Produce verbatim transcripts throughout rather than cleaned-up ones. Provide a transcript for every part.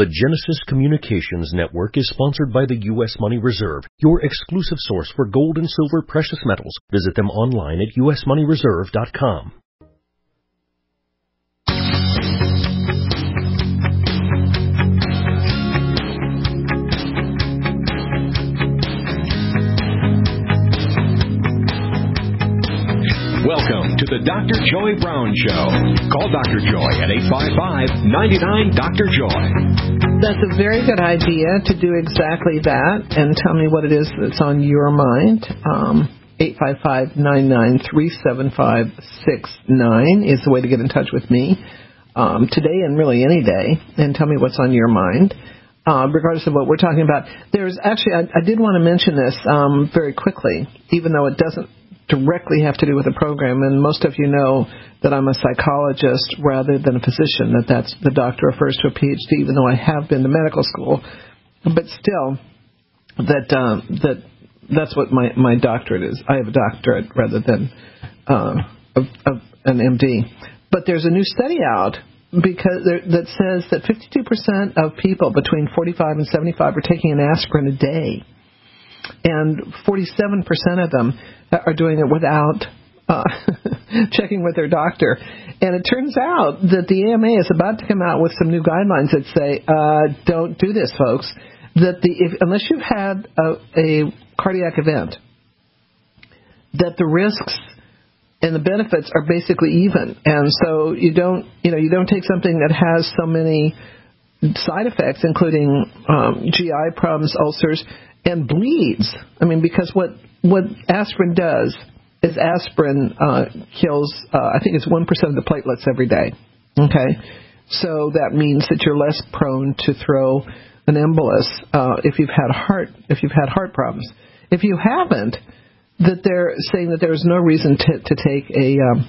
The Genesis Communications Network is sponsored by the U S Money Reserve, your exclusive source for gold and silver precious metals. Visit them online at u s money reserve dot com. Welcome to the Doctor Joy Brown Show. Call Doctor Joy at eight five five, nine nine, Doctor Joy. That's a very good idea to do exactly that and tell me what it is that's on your mind. Um, eight five five, nine nine, three seven five six nine is the way to get in touch with me um, today and really any day, and tell me what's on your mind. Uh, regardless of what we're talking about. There's actually, I, I did want to mention this um, very quickly, even though it doesn't directly have to do with the program, and most of you know that I'm a psychologist rather than a physician, that that's the doctor refers to a P H D, even though I have been to medical school, but still, that um, that that's what my, my doctorate is. I have a doctorate rather than uh, of, of an M D. But there's a new study out because there, that says that fifty-two percent of people between forty-five and seventy-five are taking an aspirin a day. And forty-seven percent of them are doing it without uh, checking with their doctor. And it turns out that the A M A is about to come out with some new guidelines that say, uh, don't do this, folks. That the if, unless you've had a, a cardiac event, that the risks and the benefits are basically even. And so you don't, you know, you don't take something that has so many side effects, including um, G I problems, ulcers, and bleeds. I mean, because what, what aspirin does is aspirin uh, kills, uh, I think it's one percent of the platelets every day. Okay? So that means that you're less prone to throw an embolus uh, if you've had heart, if you've had heart problems. If you haven't, that they're saying that there's no reason to, to take a um,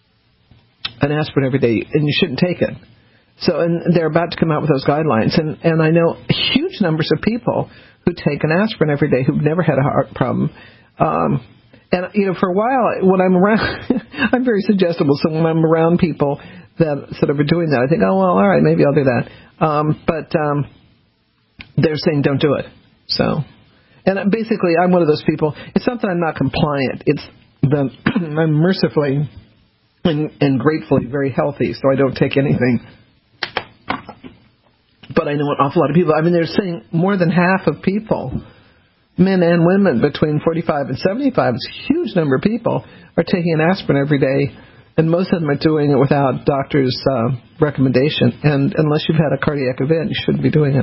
an aspirin every day, and you shouldn't take it. So, and they're about to come out with those guidelines. And, and I know huge numbers of people who take an aspirin every day who've never had a heart problem. Um, and, you know, for a while, when I'm around, I'm very suggestible. So when I'm around people that sort of are doing that, I think, oh, well, all right, maybe I'll do that. Um, but um, they're saying don't do it. So, and basically, I'm one of those people. It's not that I'm not compliant. It's that I'm mercifully and, and gratefully very healthy, so I don't take anything. But I know an awful lot of people. I mean, they're saying more than half of people, men and women between forty-five and seventy-five, it's a huge number of people, are taking an aspirin every day, and most of them are doing it without doctor's uh, recommendation. And unless you've had a cardiac event, you shouldn't be doing it.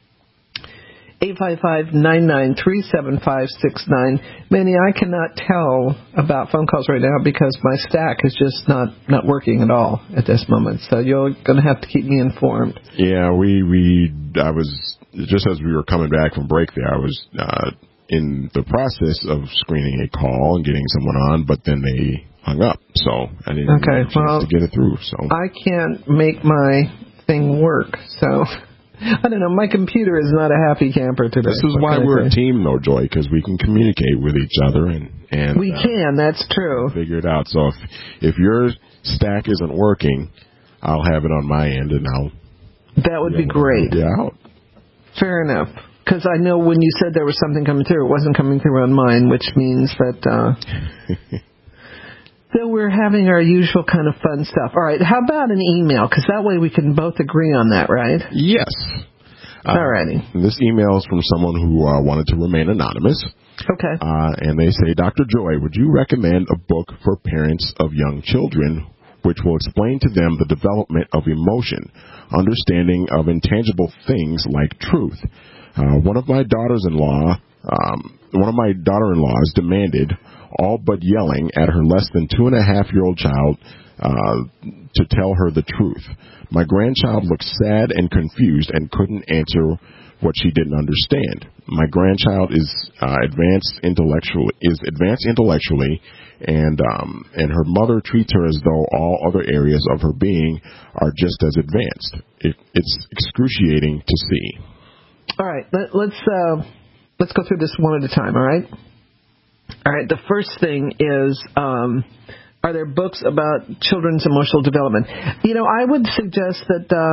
eight five five, nine nine, three seven five six nine. Manny, I cannot tell about phone calls right now because my stack is just not, not working at all at this moment. So you're going to have to keep me informed. Yeah, we, we, I was, just as we were coming back from break there, I was uh, in the process of screening a call and getting someone on, but then they hung up. So I didn't okay, have a chance well, to get it through. So I can't make my thing work, so I don't know. My computer is not a happy camper today. This is why we're a team, though, Joy, because we can communicate with each other and and we uh, can. That's true. Figure it out. So if if your stack isn't working, I'll have it on my end, and I'll. That would be great. Yeah. Out. Fair enough. Because I know when you said there was something coming through, it wasn't coming through on mine, which means that. Uh, So we're having our usual kind of fun stuff. All right, how about an email? Because that way we can both agree on that, right? Yes. Uh, All righty. This email is from someone who uh, wanted to remain anonymous. Okay. Uh, and they say, Doctor Joy, would you recommend a book for parents of young children which will explain to them the development of emotion, understanding of intangible things like truth? Uh, one of my daughters-in-law, um, one of my daughter-in-laws demanded, all but yelling at her less than two and a half year old child uh, to tell her the truth. My grandchild looked sad and confused and couldn't answer what she didn't understand. My grandchild is uh, advanced intellectually, is advanced intellectually, and um, and her mother treats her as though all other areas of her being are just as advanced. It, it's excruciating to see. All right, let, let's uh, let's go through this one at a time. All right. All right, the first thing is, um, are there books about children's emotional development? You know, I would suggest that um,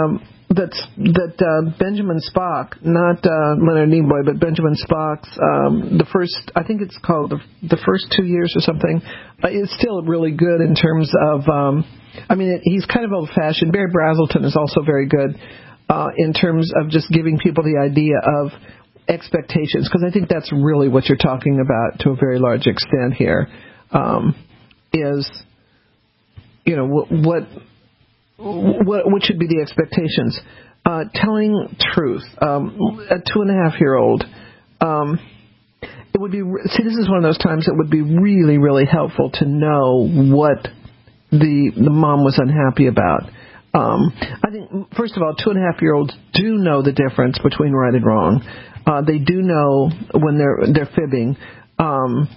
that's that uh, Benjamin Spock, not uh, Leonard Nimoy, but Benjamin Spock's um, the first, I think it's called the, the first two years or something. Uh, it's still really good in terms of, um, I mean, it, he's kind of old-fashioned. Barry Brazelton is also very good uh, in terms of just giving people the idea of expectations, because I think that's really what you're talking about to a very large extent here. Um, is you know what. what What, what should be the expectations? Uh, telling truth. Um, a two and a half year old. Um, it would be see. This is one of those times it would be really, really helpful to know what the the mom was unhappy about. Um, I think first of all, two and a half year olds do know the difference between right and wrong. Uh, they do know when they're they're fibbing. Um,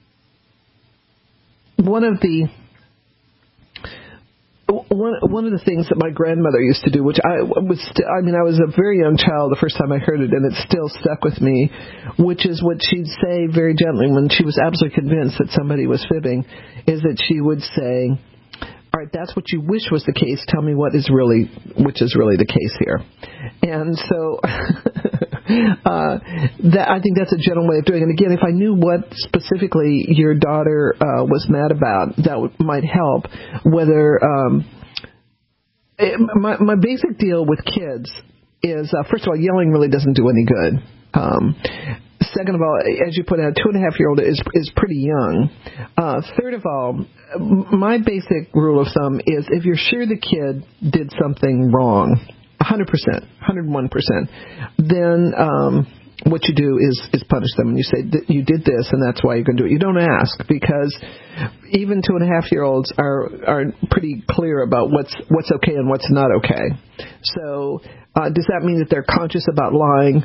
one of the One one of the things that my grandmother used to do, which I was, st- I mean, I was a very young child the first time I heard it, and it still stuck with me, which is what she'd say very gently when she was absolutely convinced that somebody was fibbing, is that she would say, all right, that's what you wish was the case. Tell me what is really, which is really the case here. And so uh, that, I think that's a general way of doing it. And again, if I knew what specifically your daughter uh, was mad about, that w- might help. Whether um, it, my, my basic deal with kids is, uh, first of all, yelling really doesn't do any good. Um, Second of all, as you put out, two and a half year old is is pretty young. Uh, third of all, my basic rule of thumb is if you're sure the kid did something wrong, one hundred percent, one hundred one percent, then um, what you do is, is punish them. And you say, you did this, and that's why you're going to do it. You don't ask, because even two and a half year olds are are pretty clear about what's what's okay and what's not okay. So uh, does that mean that they're conscious about lying?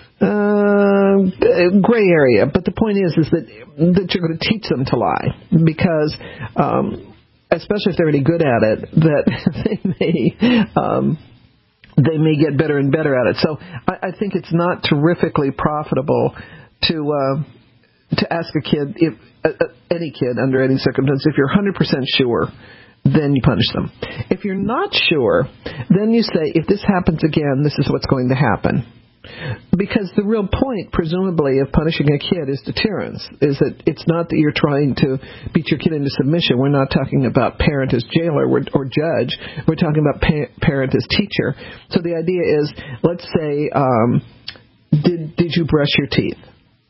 Uh, gray area, but the point is, is that that you're going to teach them to lie, because, um, especially if they're any good at it, that they may, um, they may get better and better at it. So I, I think it's not terrifically profitable to uh, to ask a kid, if uh, any kid under any circumstance, if you're one hundred percent sure, then you punish them. If you're not sure, then you say, if this happens again, this is what's going to happen. Because the real point, presumably, of punishing a kid is deterrence, is that it's not that you're trying to beat your kid into submission. We're not talking about parent as jailer or judge. We're talking about pa- parent as teacher. So the idea is, let's say, um, did did you brush your teeth?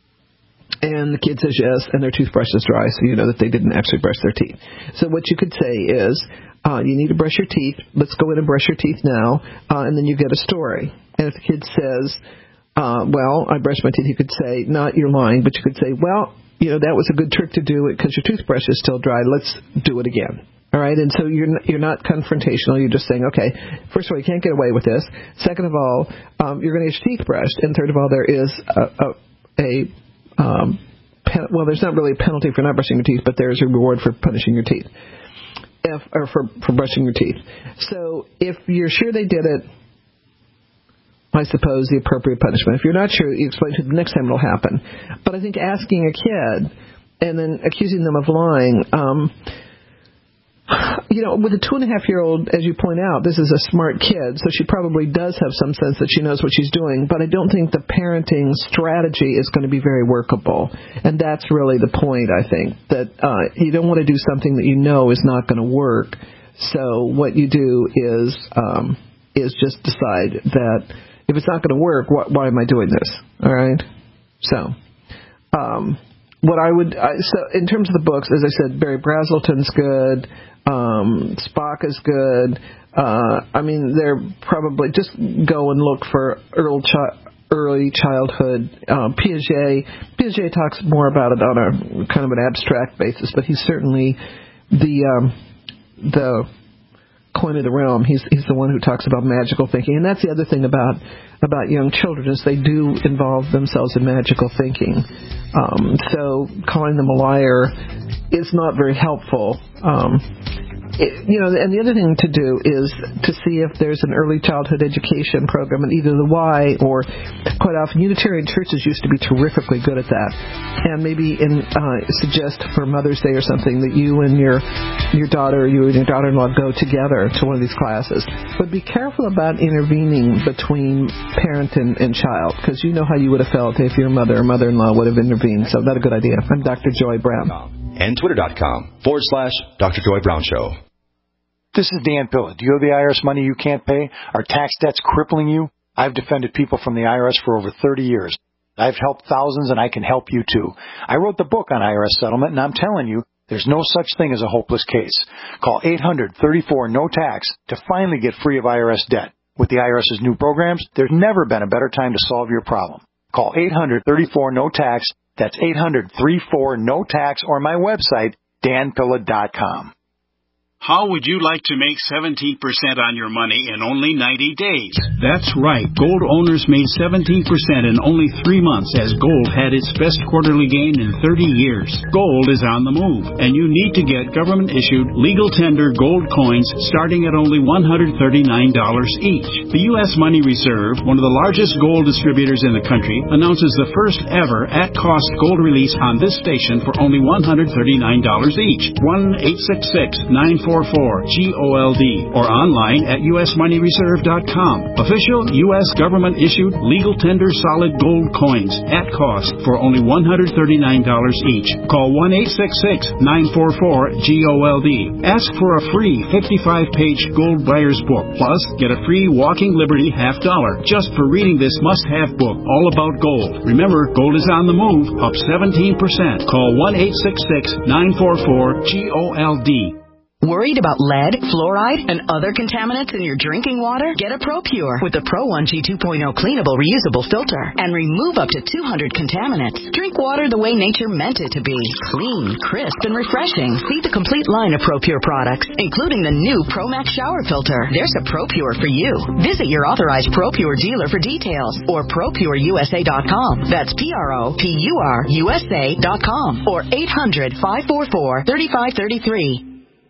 And the kid says yes, and their toothbrush is dry, so you know that they didn't actually brush their teeth. So what you could say is, uh, you need to brush your teeth. Let's go in and brush your teeth now, uh, and then you get a story. And if the kid says, uh, well, I brushed my teeth, you could say, not you're lying, but you could say, well, you know, that was a good trick to do it because your toothbrush is still dry. Let's do it again. All right, and so you're not, you're not confrontational. You're just saying, okay, first of all, you can't get away with this. Second of all, um, you're going to get your teeth brushed. And third of all, there is a, a, a um, pen, well, there's not really a penalty for not brushing your teeth, but there's a reward for punishing your teeth, if, or for, for brushing your teeth. So if you're sure they did it, I suppose the appropriate punishment. If you're not sure, you explain to them the next time it'll happen. But I think asking a kid and then accusing them of lying, um, you know, with a two and a half year old, as you point out, this is a smart kid, so she probably does have some sense that she knows what she's doing. But I don't think the parenting strategy is going to be very workable. And that's really the point, I think, that uh, you don't want to do something that you know is not going to work. So what you do is um, is just decide that if it's not going to work, wh- why am I doing this? All right? So, um, what I would, I, so in terms of the books, as I said, Barry Brazelton's good, um, Spock is good. Uh, I mean, they're probably, just go and look for early, chi- early childhood. Um, Piaget, Piaget talks more about it on a kind of an abstract basis, but he's certainly the, um, the, coin of the realm. He's he's the one who talks about magical thinking, and that's the other thing about about young children is they do involve themselves in magical thinking. Um, so calling them a liar is not very helpful. Um, it, you know, and the other thing to do is to see if there's an early childhood education program at either the Y or, quite often, Unitarian churches used to be terrifically good at that. And maybe in, uh, suggest for Mother's Day or something that you and your your daughter, you and your daughter-in-law go together to one of these classes. But be careful about intervening between parent and, and child, because you know how you would have felt if your mother or mother-in-law would have intervened. So that's a good idea. I'm Doctor Joy Brown. And twitter.com forward slash Dr. Joy Brown Show. This is Dan Pilla. Do you owe the I R S money you can't pay? Are tax debts crippling you? I've defended people from the I R S for over thirty years. I've helped thousands, and I can help you too. I wrote the book on I R S settlement, and I'm telling you, there's no such thing as a hopeless case. Call eight hundred, thirty-four, no tax to finally get free of I R S debt. With the IRS's new programs, there's never been a better time to solve your problem. Call eight hundred, thirty-four, no tax. That's eight hundred, thirty-four, no tax, or my website, dan pilla dot com. How would you like to make seventeen percent on your money in only ninety days? That's right. Gold owners made seventeen percent in only three months as gold had its best quarterly gain in thirty years. Gold is on the move, and you need to get government-issued, legal tender gold coins starting at only one hundred thirty-nine dollars each. The U S Money Reserve, one of the largest gold distributors in the country, announces the first ever at-cost gold release on this station for only one hundred thirty-nine dollars each. one eight six six, nine four four, G O L D or online at U S money reserve dot com. Official U S government-issued legal tender solid gold coins at cost for only one hundred thirty-nine dollars each. Call one eight six six, nine four four, G O L D. Ask for a free fifty-five page gold buyer's book. Plus, get a free Walking Liberty half dollar just for reading this must-have book all about gold. Remember, gold is on the move, up seventeen percent. Call one eight six six, nine four four, G O L D. Worried about lead, fluoride, and other contaminants in your drinking water? Get a ProPure with the Pro one G two point oh cleanable reusable filter and remove up to two hundred contaminants. Drink water the way nature meant it to be. Clean, crisp, and refreshing. See the complete line of ProPure products, including the new ProMax shower filter. There's a ProPure for you. Visit your authorized ProPure dealer for details or pro pure U S A dot com. That's P R O P U R U S A dot com or eight hundred, five four four, three five three three.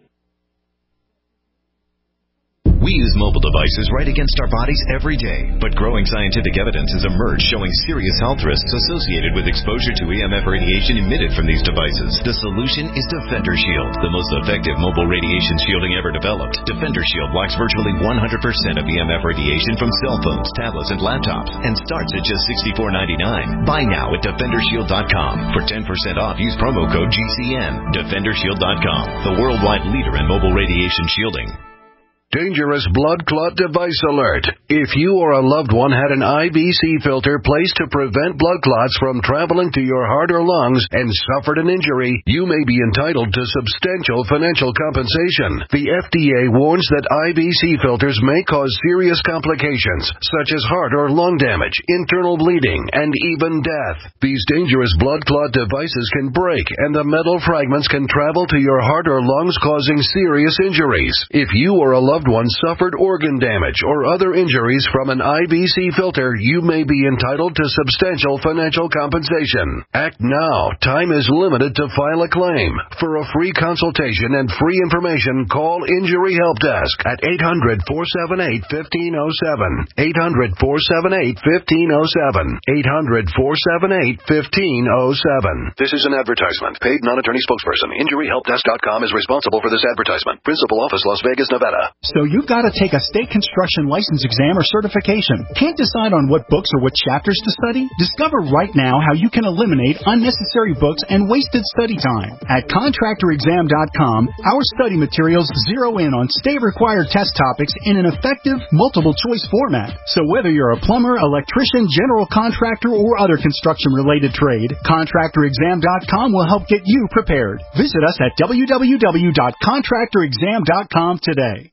We use mobile devices right against our bodies every day, but growing scientific evidence has emerged showing serious health risks associated with exposure to E M F radiation emitted from these devices. The solution is Defender Shield, the most effective mobile radiation shielding ever developed. Defender Shield blocks virtually one hundred percent of E M F radiation from cell phones, tablets, and laptops, and starts at just sixty-four ninety-nine. Buy now at defender shield dot com. For ten percent off, use promo code G C N. defender shield dot com, the worldwide leader in mobile radiation shielding. Dangerous blood clot device alert. If you or a loved one had an I V C filter placed to prevent blood clots from traveling to your heart or lungs and suffered an injury, you may be entitled to substantial financial compensation. The F D A warns that I V C filters may cause serious complications, such as heart or lung damage, internal bleeding, and even death. These dangerous blood clot devices can break, and the metal fragments can travel to your heart or lungs, causing serious injuries. If you or a loved one suffered organ damage or other injuries from an I V C filter, you may be entitled to substantial financial compensation. Act now. Time is limited to file a claim. For a free consultation and free information, call Injury Help Desk at eight hundred, four seven eight, one five zero seven. eight hundred, four seven eight, one five zero seven. eight hundred, four seven eight, one five zero seven. This is an advertisement. Paid non-attorney spokesperson. injury help desk dot com is responsible for this advertisement. Principal office, Las Vegas, Nevada. So you've got to take a state construction license exam or certification. Can't decide on what books or what chapters to study? Discover right now how you can eliminate unnecessary books and wasted study time. At contractor exam dot com, our study materials zero in on state-required test topics in an effective, multiple-choice format. So whether you're a plumber, electrician, general contractor, or other construction-related trade, contractor exam dot com will help get you prepared. Visit us at w w w dot contractor exam dot com today.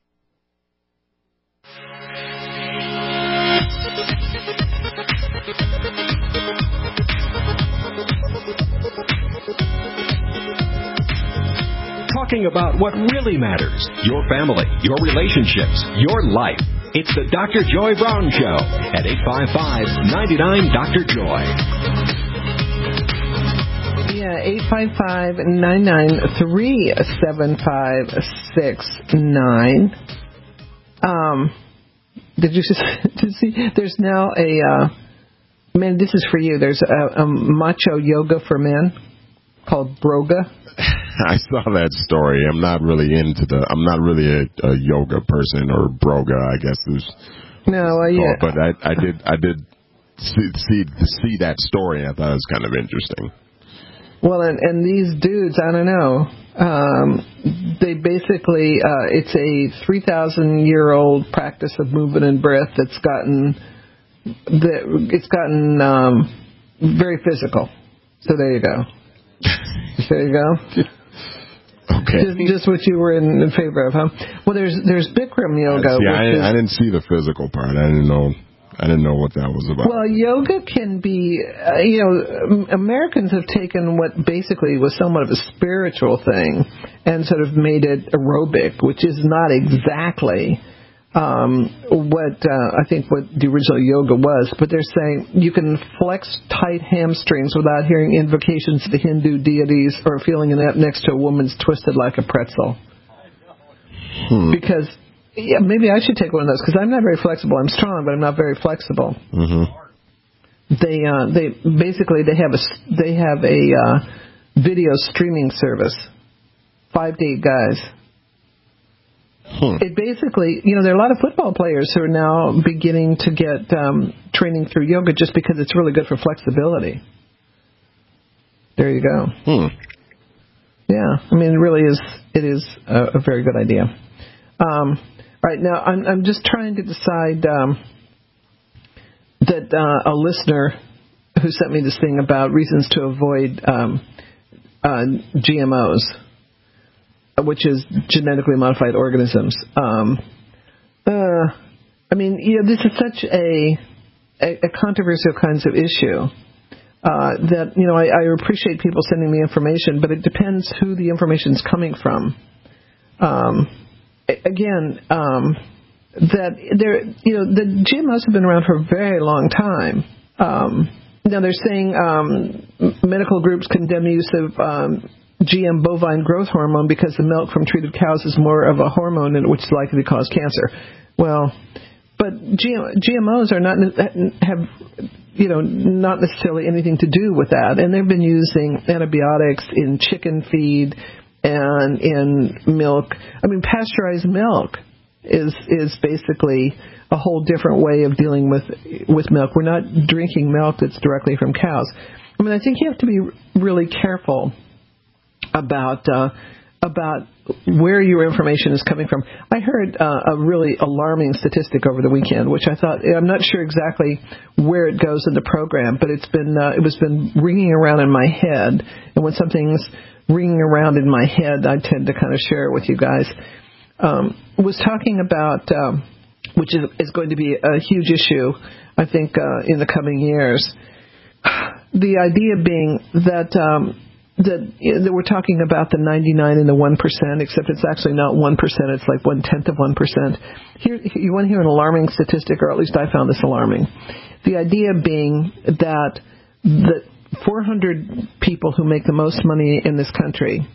Talking about what really matters, your family, your relationships, your life. It's the Doctor Joy Brown Show at eight five five, nine nine, Doctor Joy. Yeah, eight five five, nine nine three, seven five six nine. Um, did you, did you see? There's now a, uh, man, this is for you. There's a, a macho yoga for men called Broga. I saw that story. I'm not really into the, I'm not really a, a yoga person, or Broga, I guess is. No, uh, yeah. But I, I did, I did see, see, see that story, and I thought it was kind of interesting. Well, and, and these dudes, I don't know, um, they basically, uh, it's a three thousand year old practice of movement and breath that's gotten, that it's gotten um, very physical. So there you go. There you go. Okay. Just, just what you were in, in favor of, huh? Well, there's there's Bikram yoga. Yeah, I, is, I didn't see the physical part. I didn't know. I didn't know what that was about. Well, yoga can be, uh, you know, Americans have taken what basically was somewhat of a spiritual thing and sort of made it aerobic, which is not exactly um, what uh, I think what the original yoga was. But they're saying you can flex tight hamstrings without hearing invocations to Hindu deities or feeling an app next to a woman's twisted like a pretzel. Hmm. Because... Yeah, maybe I should take one of those because I'm not very flexible. I'm strong, but I'm not very flexible. Mm-hmm. They uh, they basically they have a they have a uh, video streaming service, five to eight guys. Hmm. It basically, you know, there are a lot of football players who are now beginning to get um, training through yoga just because it's really good for flexibility. There you go. Hmm. Yeah, I mean, it really is. It is a, a very good idea. Um, Right now, I'm, I'm just trying to decide um, that uh, a listener who sent me this thing about reasons to avoid um, uh, G M Os, which is genetically modified organisms. Um, uh, I mean, you know, this is such a a, a controversial kinds of issue uh, that you know I, I appreciate people sending me information, but it depends who the information is coming from. Um, Again, um, that there, you know, the G M Os have been around for a very long time. Um, now they're saying um, medical groups condemn the use of um, G M bovine growth hormone because the milk from treated cows is more of a hormone which is likely to cause cancer. Well, but G M Os are not have you know not necessarily anything to do with that, and they've been using antibiotics in chicken feed. And in milk, I mean, pasteurized milk is is basically a whole different way of dealing with with milk. We're not drinking milk that's directly from cows. I mean, I think you have to be really careful about uh, about where your information is coming from. I heard uh, a really alarming statistic over the weekend, which I thought I'm not sure exactly where it goes in the program, but it's been uh, it was been ringing around in my head, and when something's ringing around in my head, I tend to kind of share it with you guys. Um, was talking about, um, which is, is going to be a huge issue, I think, uh, in the coming years. The idea being that um, that, that we're talking about the ninety-nine and the one percent, except it's actually not one percent, it's like one-tenth of one percent. Here, you want to hear an alarming statistic, or at least I found this alarming. The idea being that the four hundred people who make the most money in this country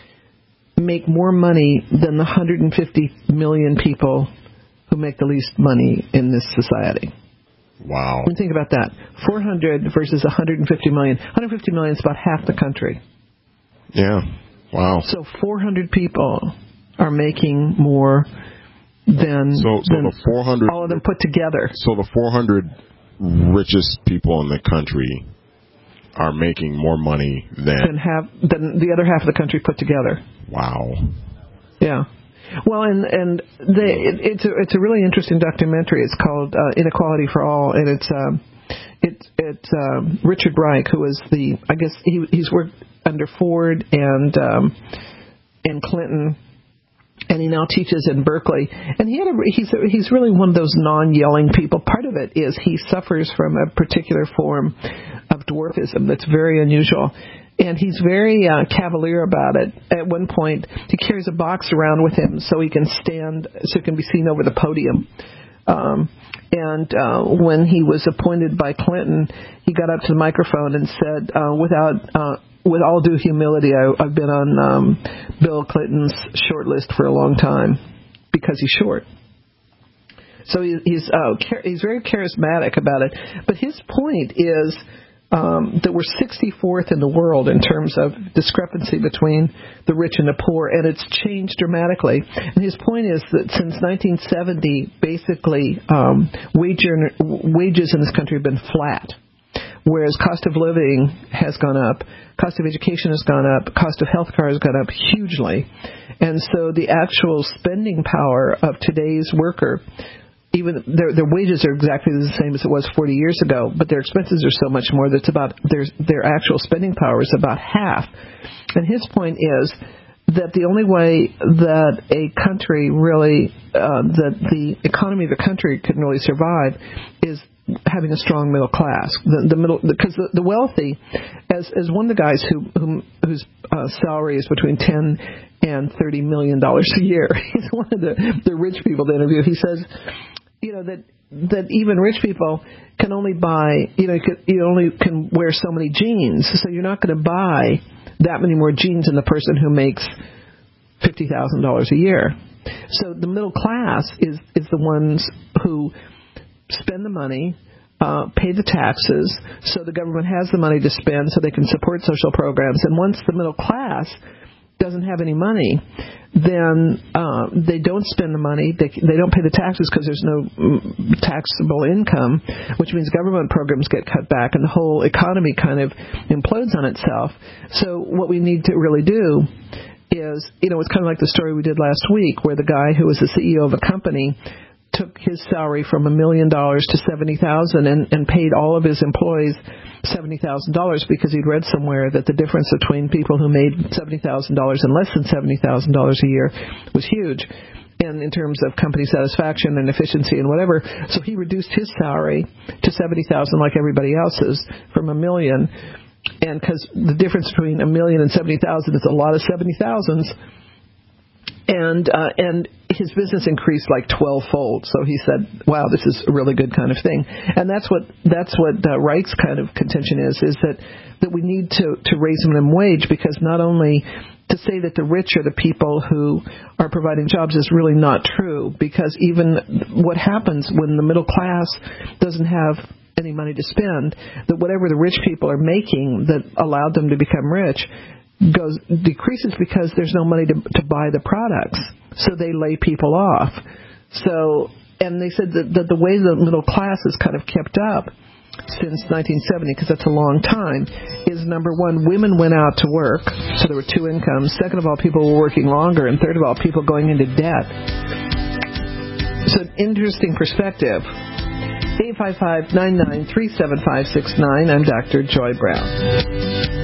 make more money than the one hundred fifty million people who make the least money in this society. Wow. I mean, think about that. four hundred versus one hundred fifty million. one hundred fifty million is about half the country. Yeah. Wow. So four hundred people are making more than, so, so than the four hundred, all of them put together. So the four hundred richest people in the country are making more money than... Than, half, than the other half of the country put together. Wow. Yeah. Well, and and they, it, it's a it's a really interesting documentary. It's called uh, Inequality for All, and it's um, it it's um, Richard Reich, who is the I guess he he's worked under Ford and um, and Clinton, and he now teaches in Berkeley. And he had a, he's a, he's really one of those non-yelling people. Part of it is he suffers from a particular form of dwarfism that's very unusual. And he's very uh, cavalier about it. At one point, he carries a box around with him so he can stand, so he can be seen over the podium. Um, and uh, when he was appointed by Clinton, he got up to the microphone and said, uh, without uh, with all due humility, I, I've been on um, Bill Clinton's short list for a long time because he's short. So he, he's uh, he's very charismatic about it. But his point is um, that we're sixty-fourth in the world in terms of discrepancy between the rich and the poor, and it's changed dramatically. And his point is that since nineteen seventy, basically, um, wage earner, wages in this country have been flat, whereas cost of living has gone up, cost of education has gone up, cost of health care has gone up hugely. And so the actual spending power of today's worker, even their their wages are exactly the same as it was forty years ago, but their expenses are so much more that it's about their their actual spending power is about half. And his point is that the only way that a country really, uh, that the economy of a country can really survive is having a strong middle class. The, the middle, because the, the wealthy, as as one of the guys who, who whose uh, salary is between ten and thirty million dollars a year, he's one of the the rich people to interview. He says, you know, that that even rich people can only buy, you know, you, could, you only can wear so many jeans, so you're not going to buy that many more jeans than the person who makes fifty thousand dollars a year. So the middle class is is the ones who spend the money, uh, pay the taxes, so the government has the money to spend so they can support social programs. And once the middle class doesn't have any money, then uh, they don't spend the money. They they don't pay the taxes because there's no mm, taxable income, which means government programs get cut back and the whole economy kind of implodes on itself. So what we need to really do is, you know, it's kind of like the story we did last week where the guy who was the C E O of a company took his salary from a million dollars to seventy thousand and and paid all of his employees seventy thousand dollars because he'd read somewhere that the difference between people who made seventy thousand dollars and less than seventy thousand dollars a year was huge, and in terms of company satisfaction and efficiency and whatever. So he reduced his salary to seventy thousand like everybody else's from a million, and because the difference between a million and seventy thousand is a lot of seventy thousands. And uh, and his business increased like twelve-fold. So he said, "Wow, this is a really good kind of thing." And that's what that's what uh, Reich's kind of contention is: is that that we need to to raise minimum wage, because not only to say that the rich are the people who are providing jobs is really not true, because even what happens when the middle class doesn't have any money to spend, that whatever the rich people are making that allowed them to become rich goes decreases because there's no money to to buy the products, so they lay people off. So, and they said that, that the way the middle class has kind of kept up since nineteen seventy, because that's a long time, is number one, women went out to work, so there were two incomes. Second of all, people were working longer, and third of all, people going into debt. So, an interesting perspective. eight five five, nine nine three, seven five six nine. I'm Doctor Joy Brown.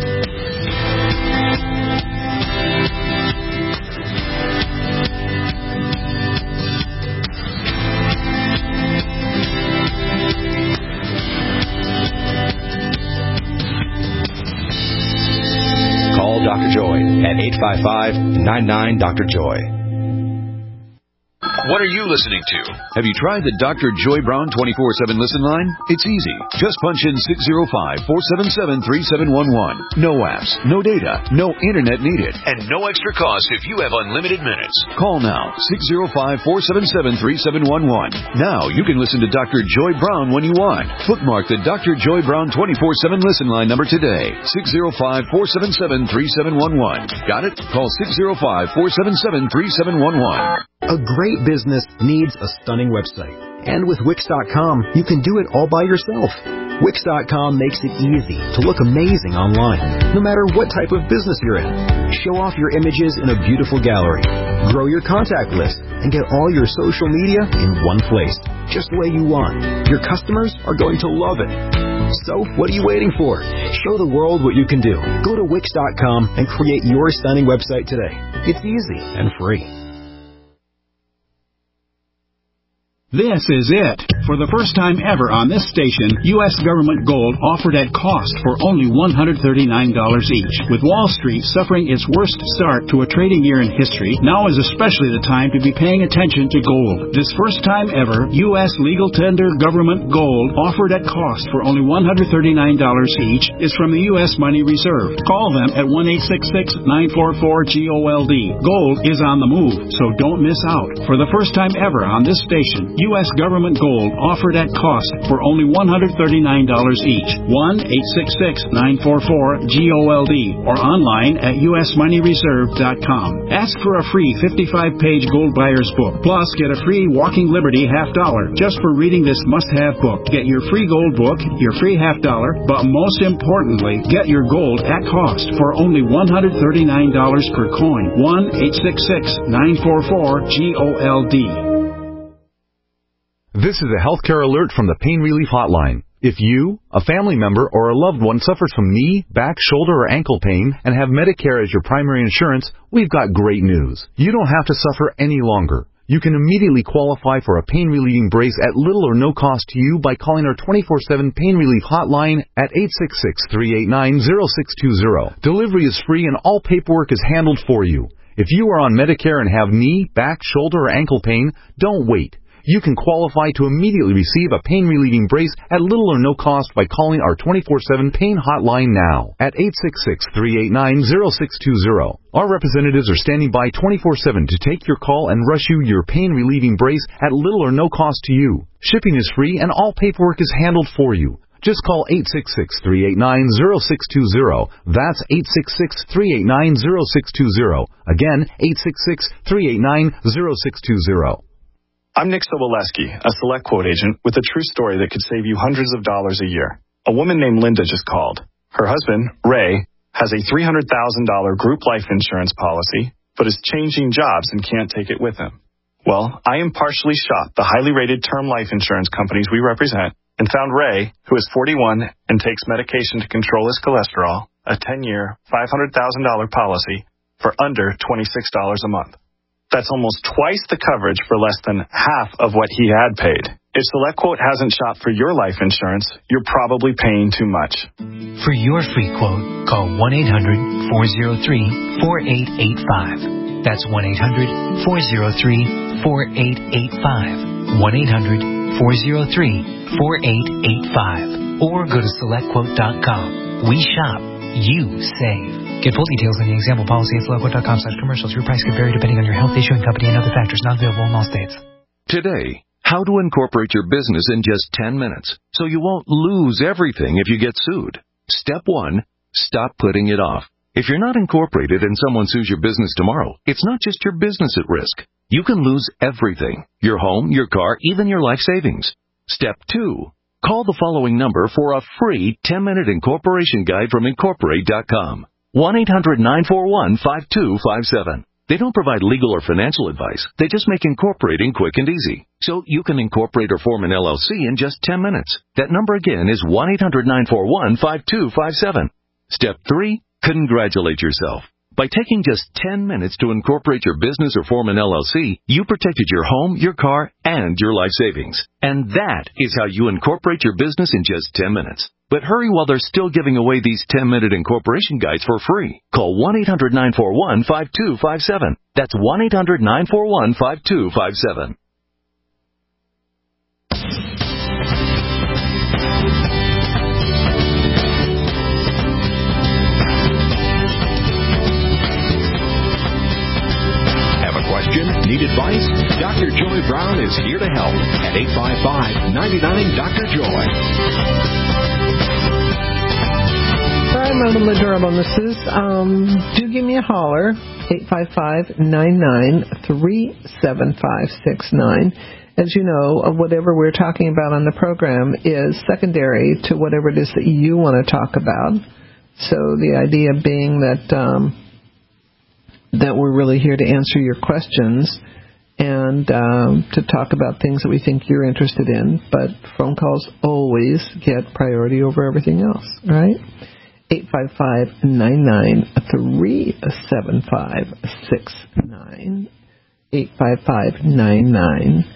Doctor Joy at eight five five, nine nine, Doctor Joy. What are you listening to? Have you tried the Doctor Joy Brown twenty-four seven listen line? It's easy. Just punch in six zero five, four seven seven, three seven one one. No apps, no data, no internet needed, and no extra cost if you have unlimited minutes. Call now, six zero five, four seven seven, three seven one one. Now you can listen to Doctor Joy Brown when you want. Bookmark the Doctor Joy Brown twenty-four seven listen line number today, six zero five, four seven seven, three seven one one. Got it? Call six zero five, four seven seven, three seven one one. A great business needs a stunning website. And with Wix dot com, you can do it all by yourself. Wix dot com makes it easy to look amazing online, no matter what type of business you're in. Show off your images in a beautiful gallery. Grow your contact list and get all your social media in one place, just the way you want. Your customers are going to love it. So, what are you waiting for? Show the world what you can do. Go to Wix dot com and create your stunning website today. It's easy and free. This is it. For the first time ever on this station, U S government gold offered at cost for only one hundred thirty-nine dollars each. With Wall Street suffering its worst start to a trading year in history, now is especially the time to be paying attention to gold. This first time ever, U S legal tender government gold offered at cost for only one hundred thirty-nine dollars each is from the U S Money Reserve. Call them at one eight six six, nine four four, G O L D. Gold is on the move, so don't miss out. For the first time ever on this station, U S government gold offered at cost for only one hundred thirty-nine dollars each. one eight six six, nine four four, G O L D or online at U S money reserve dot com. Ask for a free fifty-five page gold buyer's book. Plus, get a free Walking Liberty half dollar just for reading this must-have book. Get your free gold book, your free half dollar, but most importantly, get your gold at cost for only one hundred thirty-nine dollars per coin. one eight six six, nine four four, G O L D. This is a healthcare alert from the Pain Relief Hotline. If you, a family member, or a loved one suffers from knee, back, shoulder, or ankle pain and have Medicare as your primary insurance, we've got great news. You don't have to suffer any longer. You can immediately qualify for a pain-relieving brace at little or no cost to you by calling our twenty-four seven Pain Relief Hotline at eight six six, three eight nine, zero six two zero. Delivery is free and all paperwork is handled for you. If you are on Medicare and have knee, back, shoulder, or ankle pain, don't wait. You can qualify to immediately receive a pain-relieving brace at little or no cost by calling our twenty-four seven Pain Hotline now at eight six six, three eight nine, zero six two zero. Our representatives are standing by twenty-four seven to take your call and rush you your pain-relieving brace at little or no cost to you. Shipping is free and all paperwork is handled for you. Just call eight six six, three eight nine, zero six two zero. That's eight six six, three eight nine, zero six two zero. Again, eight six six, three eight nine, zero six two zero. I'm Nick Soboleski, a Select Quote agent with a true story that could save you hundreds of dollars a year. A woman named Linda just called. Her husband, Ray, has a three hundred thousand dollars group life insurance policy, but is changing jobs and can't take it with him. Well, I impartially shopped the highly rated term life insurance companies we represent and found Ray, who is forty-one and takes medication to control his cholesterol, a ten-year, five hundred thousand dollars policy for under twenty-six dollars a month. That's almost twice the coverage for less than half of what he had paid. If SelectQuote hasn't shopped for your life insurance, you're probably paying too much. For your free quote, call one eight hundred, four oh three, four eight eight five. That's one eight hundred, four oh three, four eight eight five. one eight hundred, four oh three, four eight eight five. Or go to select quote dot com. We shop, you save. Get full details on the example policy at select quote dot com slash commercials. Your price could vary depending on your health, issuing company, and other factors not available in all states. Today, how to incorporate your business in just ten minutes so you won't lose everything if you get sued. Step one, stop putting it off. If you're not incorporated and someone sues your business tomorrow, it's not just your business at risk. You can lose everything: your home, your car, even your life savings. Step two, call the following number for a free ten-minute incorporation guide from incorporate dot com. one eight hundred, nine four one, five two five seven. They don't provide legal or financial advice. They just make incorporating quick and easy. So you can incorporate or form an L L C in just ten minutes. That number again is one eight hundred, nine four one, five two five seven. Step three, congratulate yourself. By taking just ten minutes to incorporate your business or form an L L C, you protected your home, your car, and your life savings. And that is how you incorporate your business in just ten minutes. But hurry while they're still giving away these ten-minute incorporation guides for free. Call one eight hundred, nine four one, five two five seven. That's one eight hundred, nine four one, five two five seven. Have a question? Need advice? Doctor Joy Brown is here to help at eight five five, nine nine, Doctor Joy. Hi, Madam Ledger bonuses. Um, do give me a holler, eight five five, nine nine, three seven five six nine. As you know, whatever we're talking about on the program is secondary to whatever it is that you want to talk about. So the idea being that um, that we're really here to answer your questions and um, to talk about things that we think you're interested in. But phone calls always get priority over everything else, right? eight five five, nine nine, three seven five six nine. eight five five, nine nine,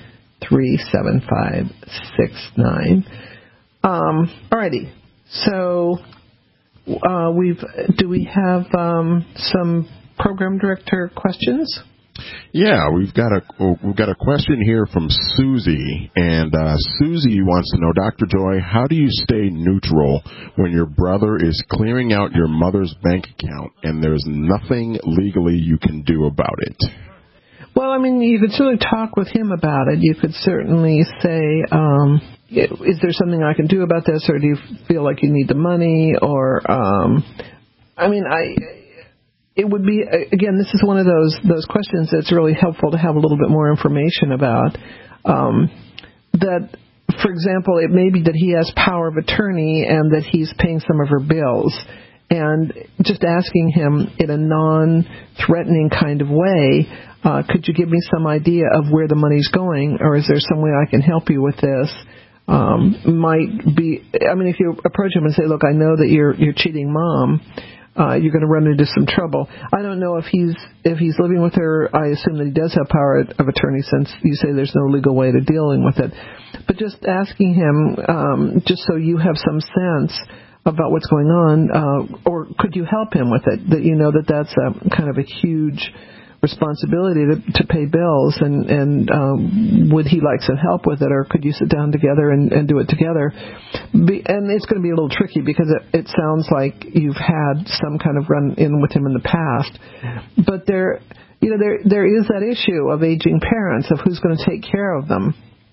three seven five six nine. Um, alrighty. So uh, we've do we have um, some program director questions? Yeah, we've got a we've got a question here from Susie, and uh, Susie wants to know, Doctor Joy, how do you stay neutral when your brother is clearing out your mother's bank account and there's nothing legally you can do about it? Well, I mean, you could certainly talk with him about it. You could certainly say, um, is there something I can do about this, or do you feel like you need the money? Or, um, I mean, I. It would be, again, this is one of those those questions that's really helpful to have a little bit more information about. Um, that, for example, it may be that he has power of attorney and that he's paying some of her bills. And just asking him in a non-threatening kind of way, uh, could you give me some idea of where the money's going, or is there some way I can help you with this? Um, might be, I mean, if you approach him and say, look, I know that you're you're cheating mom, Uh, you're going to run into some trouble. I don't know if he's if he's living with her. I assume that he does have power of attorney, since you say there's no legal way to dealing with it. But just asking him, um, just so you have some sense about what's going on, uh, or could you help him with it? That you know that that's a kind of a huge responsibility to, to pay bills, and, and um, would he like some help with it, or could you sit down together and, and do it together? Be, and it's going to be a little tricky because it, it sounds like you've had some kind of run-in with him in the past. But there, you know, there there is that issue of aging parents, of who's going to take care of them.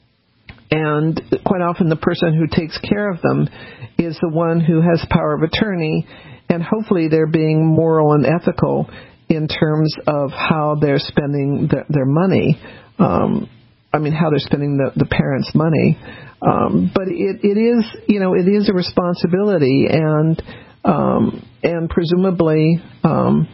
And quite often the person who takes care of them is the one who has power of attorney, and hopefully they're being moral and ethical in terms of how they're spending the, their money. Um, I mean, how they're spending the, the parents' money. Um, but it, it is, you know, it is a responsibility, and um, and presumably, um,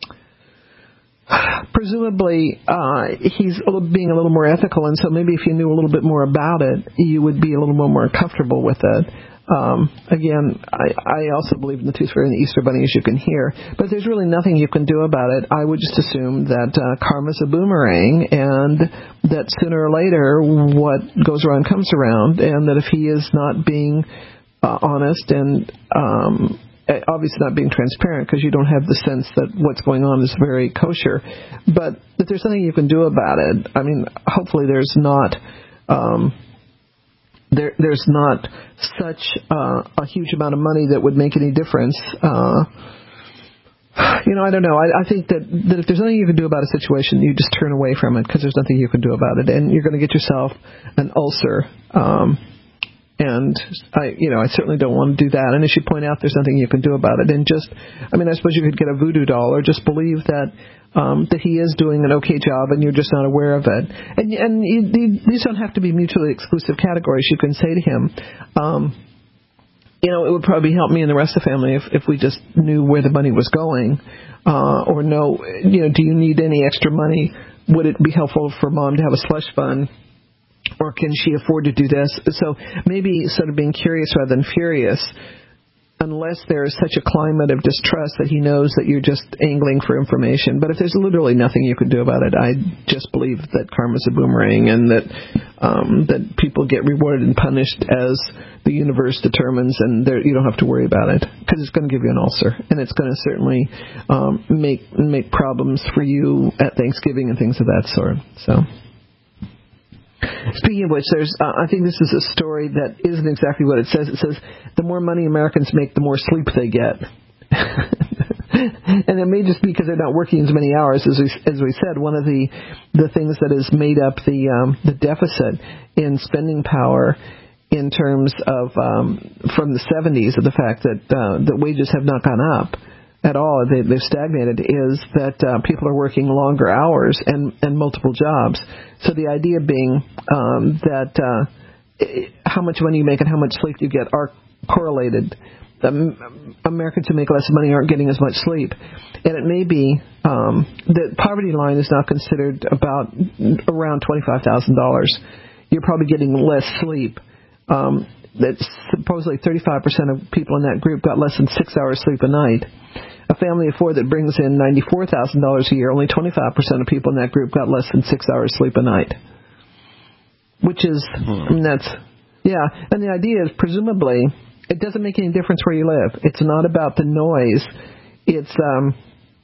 presumably uh, he's a little, being a little more ethical, and so maybe if you knew a little bit more about it, you would be a little more, more comfortable with it. Um, again, I, I also believe in the Tooth Fairy and the Easter Bunny, as you can hear, but there's really nothing you can do about it. I would just assume that uh, karma's a boomerang, and that sooner or later what goes around comes around, and that if he is not being uh, honest and um, obviously not being transparent, because you don't have the sense that what's going on is very kosher, but if there's something you can do about it, I mean, hopefully there's not... Um, There, there's not such uh, a huge amount of money that would make any difference. Uh, you know, I don't know. I, I think that, that if there's nothing you can do about a situation, you just turn away from it, because there's nothing you can do about it, and you're going to get yourself an ulcer. Um, and I, you know, I certainly don't want to do that. And as you point out, there's nothing you can do about it. And just, I mean, I suppose you could get a voodoo doll, or just believe that. Um, that he is doing an okay job, and you're just not aware of it. And, and you, these don't have to be mutually exclusive categories. You can say to him, um, you know, it would probably help me and the rest of the family if, if we just knew where the money was going, uh, or know, you know, do you need any extra money? Would it be helpful for mom to have a slush fund? Or can she afford to do this? So maybe sort of being curious rather than furious, unless there is such a climate of distrust that he knows that you're just angling for information. But if there's literally nothing you can do about it, I just believe that karma's a boomerang, and that um, that people get rewarded and punished as the universe determines, and you don't have to worry about it, because it's going to give you an ulcer, and it's going to certainly um, make make problems for you at Thanksgiving and things of that sort. So. Speaking of which, there's, uh, I think this is a story that isn't exactly what it says. It says the more money Americans make, the more sleep they get. And it may just be because they're not working as many hours. As we, as we said, one of the the things that has made up the um, the deficit in spending power in terms of um, from the seventies, of the fact that uh, that wages have not gone up at all, they, they've stagnated, is that uh, people are working longer hours and, and multiple jobs. So the idea being um, that uh, how much money you make and how much sleep you get are correlated. Um, Americans who make less money aren't getting as much sleep. And it may be um, that poverty line is now considered about around twenty-five thousand dollars. You're probably getting less sleep. Um, that supposedly thirty-five percent of people in that group got less than six hours sleep a night. A family of four that brings in ninety-four thousand dollars a year, only twenty-five percent of people in that group got less than six hours sleep a night. which is, hmm. I mean, that's, yeah. And the idea is presumably it doesn't make any difference where you live. It's not about the noise. It's, um,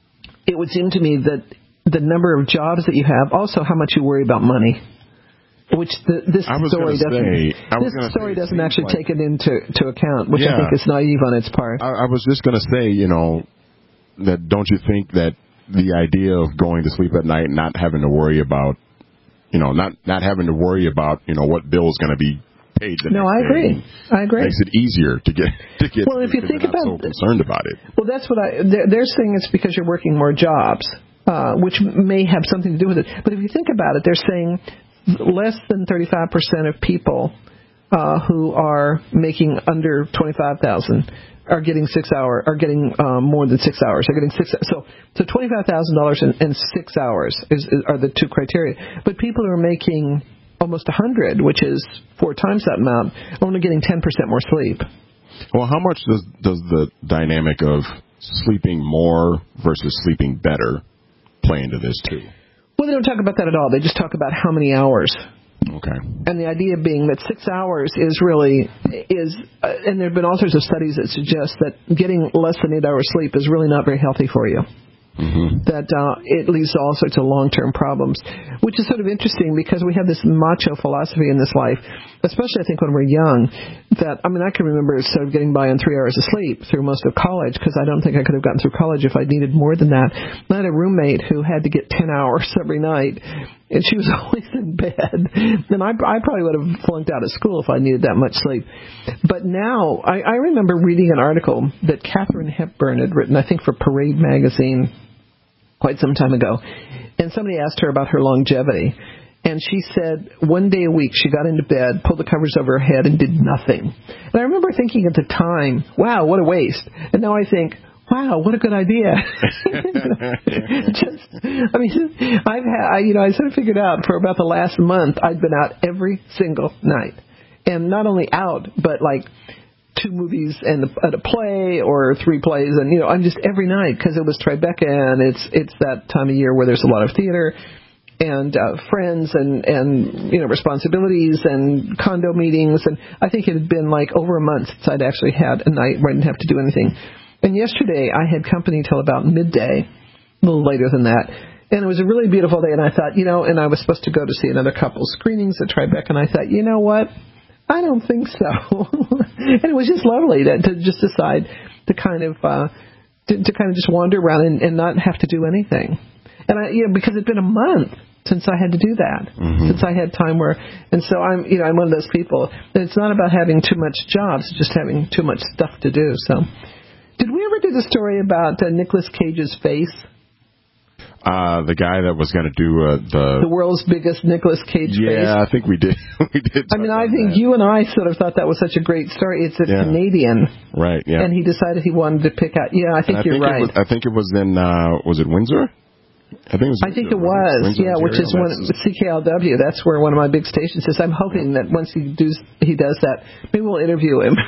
it would seem to me that the number of jobs that you have, also how much you worry about money. Which the, this story doesn't. Say, this story say, doesn't actually like, take it into to account, which yeah, I think is naive on its part. I, I was just going to say, you know, that don't you think that the idea of going to sleep at night, not having to worry about, you know, not not having to worry about, you know, what bill is going to be paid the no, next I agree. day I agree. Makes it easier to get to get. Well, if you think about, so concerned about it. Well, that's what I. They're, they're saying it's because you're working more jobs, uh, which may have something to do with it. But if you think about it, they're saying less than thirty-five percent of people uh, who are making under twenty-five thousand are getting six hour are getting um, more than six hours. They're getting six. So, so twenty-five thousand dollars and, and six hours is, is, are the two criteria. But people who are making almost a hundred, which is four times that amount, are only getting ten percent more sleep. Well, how much does does the dynamic of sleeping more versus sleeping better play into this too? Well, they don't talk about that at all. They just talk about how many hours. Okay. And the idea being that six hours is really, is, uh, and there have been all sorts of studies that suggest that getting less than eight hours sleep is really not very healthy for you. Mm-hmm. That uh, it leads to all sorts of long-term problems, which is sort of interesting because we have this macho philosophy in this life, especially I think when we're young, that, I mean, I can remember sort of getting by on three hours of sleep through most of college because I don't think I could have gotten through college if I needed more than that. I had a roommate who had to get ten hours every night, and she was always in bed. And I, I probably would have flunked out of school if I needed that much sleep. But now, I, I remember reading an article that Katharine Hepburn had written, I think for Parade magazine, quite some time ago, and somebody asked her about her longevity, and she said one day a week she got into bed, pulled the covers over her head, and did nothing. And I remember thinking at the time, wow, what a waste. And now I think, wow, what a good idea. Just, I mean, I've had, I, you know, I sort of figured out for about the last month I'd been out every single night, and not only out, but like two movies and a, a play or three plays, and you know, I'm just every night because it was Tribeca, and it's it's that time of year where there's a lot of theater and uh, friends and and you know responsibilities and condo meetings, and I think it had been like over a month since I'd actually had a night where I didn't have to do anything. And yesterday I had company till about midday, a little later than that. And it was a really beautiful day, and I thought, you know, and I was supposed to go to see another couple screenings at Tribeca, and I thought, you know what? I don't think so. And it was just lovely to, to just decide to kind of uh, to, to kind of just wander around and, and not have to do anything. And I, you know, because it'd been a month since I had to do that, mm-hmm. since I had time where, and so I'm, you know, I'm one of those people that it's not about having too much jobs, it's just having too much stuff to do. So, did we ever do the story about uh, Nicolas Cage's face? Uh, the guy that was going to do uh, the the world's biggest Nicolas Cage yeah, face. Yeah, I think we did. we did. I mean, I think that. you and I sort of thought that was such a great story. It's a yeah. Canadian, right? Yeah, and he decided he wanted to pick out. Yeah, I think I you're think right. It was, I think it was in uh, was it Windsor? I think it was. I think it was, Windsor, yeah, which is one C K L W. That's where one of my big stations is. I'm hoping that once he does he does that, maybe we'll interview him.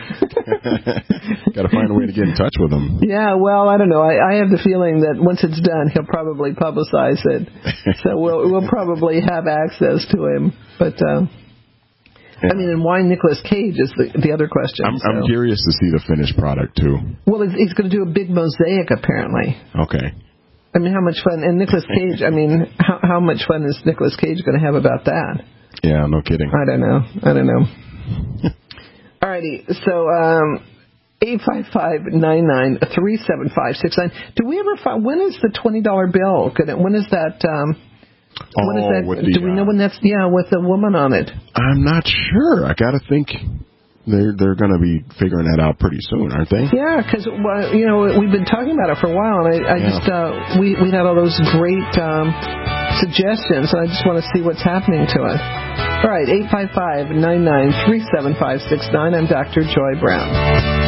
Got to find a way to get in touch with him. Yeah, well, I don't know. I, I have the feeling that once it's done, he'll probably publicize it, so we'll we'll probably have access to him. But uh, yeah. I mean, and why Nicolas Cage is the the other question. I'm, so. I'm curious to see the finished product too. Well, he's, he's going to do a big mosaic apparently. Okay. I mean, how much fun? And Nicolas Cage, I mean, how, how much fun is Nicolas Cage going to have about that? Yeah, no kidding. I don't know. I don't know. All righty. So, um, eight five five, nine nine, three seven five six nine. Do we ever find, when is the twenty dollar bill? When is that, um, oh, when is that, with the, do we know when that's, yeah, with the woman on it? I'm not sure. I got to think. They're they're going to be figuring that out pretty soon, aren't they? Yeah, because well, you know we've been talking about it for a while, and I, I yeah. just uh, we we had all those great um, suggestions, and I just want to see what's happening to it. All right, eight five five, nine nine, three seven five six nine. I'm Doctor Joy Brown.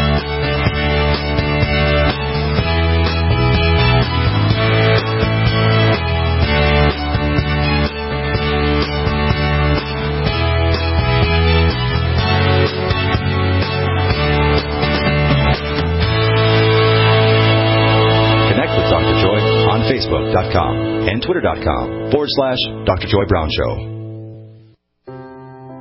Facebook.com and Twitter.com forward slash Doctor Joy Brown Show.